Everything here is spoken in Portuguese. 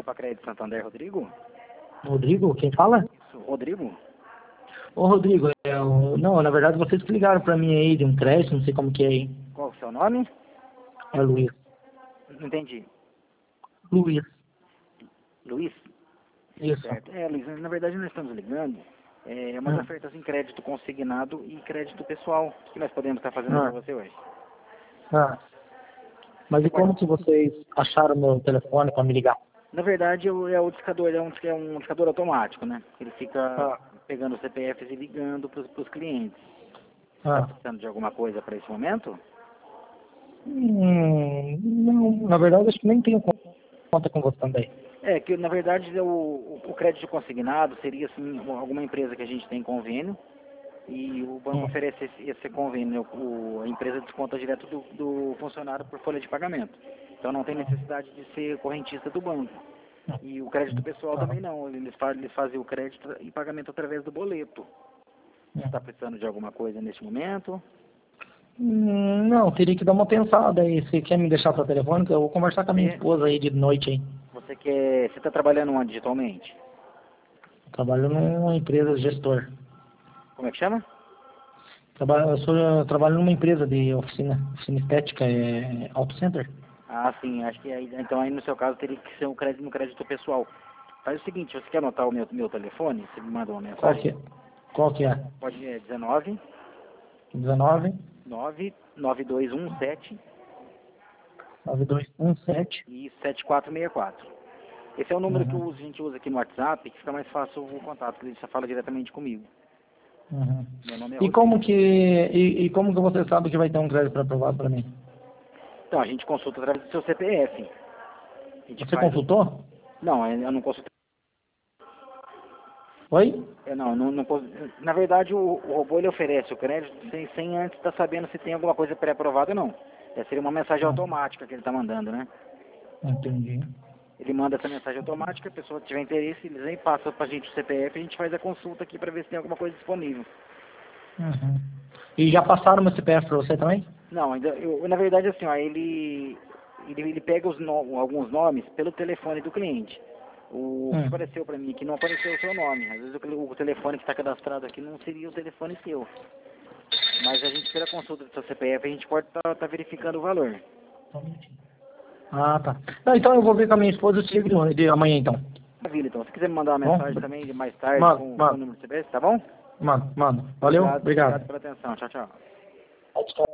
Só Crédito Santander, Rodrigo? Rodrigo, quem fala? Isso, Rodrigo? Ô, Rodrigo, não, na verdade vocês que ligaram pra mim aí de um crédito, não sei como que é aí. Qual o seu nome? É Luiz. Não entendi. Luiz, Luiz? isso. Certo. Luiz, na verdade nós estamos ligando. Umas ofertas em crédito consignado e crédito pessoal. O que nós podemos estar fazendo para você hoje? Mas Você e como pode... que vocês acharam meu telefone pra me ligar? Na verdade, é o discador, é um discador automático, né? Ele fica pegando os CPFs e ligando para os clientes. Está precisando de alguma coisa para esse momento? Não, na verdade acho que nem tenho conta com você também. Que na verdade o crédito consignado seria assim, alguma empresa que a gente tem convênio e o banco oferece esse convênio, a empresa desconta direto do funcionário por folha de pagamento. Então não tem necessidade de ser correntista do banco. E o crédito pessoal também não, eles fazem o crédito e pagamento através do boleto. Você está precisando de alguma coisa neste momento? Não, teria que dar uma pensada aí. Você quer me deixar seu telefone? Que eu vou conversar com a minha esposa aí de noite aí. Você está trabalhando onde atualmente? Trabalho numa empresa de gestor. Como é que chama? Eu trabalho numa empresa de oficina estética, auto center. Ah, sim, acho que então aí no seu caso teria que ser um crédito no crédito pessoal. Faz o seguinte, você quer anotar o meu telefone? Você me manda uma mensagem? Qual que é? Pode 19 19 99217 9217 e 7464. Esse é o número que a gente usa aqui no WhatsApp, que fica mais fácil o contato, que ele já fala diretamente comigo. Meu nome é E Rodrigo. como que você sabe que vai ter um crédito aprovado para mim? Então, a gente consulta através do seu CPF. Você consultou? Não, eu não consultei. Oi? Na verdade, o robô ele oferece o crédito sem antes estar sabendo se tem alguma coisa pré-aprovada ou não. Seria uma mensagem automática que ele está mandando, né? Entendi. Ele manda essa mensagem automática, a pessoa tiver interesse, eles aí passam pra gente o CPF e a gente faz a consulta aqui para ver se tem alguma coisa disponível. E já passaram meu CPF para você também? Não, ainda, na verdade assim, ó, ele pega alguns nomes pelo telefone do cliente. O que apareceu para mim aqui não apareceu o seu nome. Às vezes o telefone que está cadastrado aqui não seria o telefone seu. Mas a gente, pela consulta do seu CPF, a gente pode estar verificando o valor. Ah, tá. Não, então eu vou ver com a minha esposa de amanhã, então. Maravilha, então. Se quiser me mandar uma mensagem também de mais tarde com o número do CPF, tá bom? Mano. Valeu, obrigado. Obrigado pela atenção. Tchau, tchau.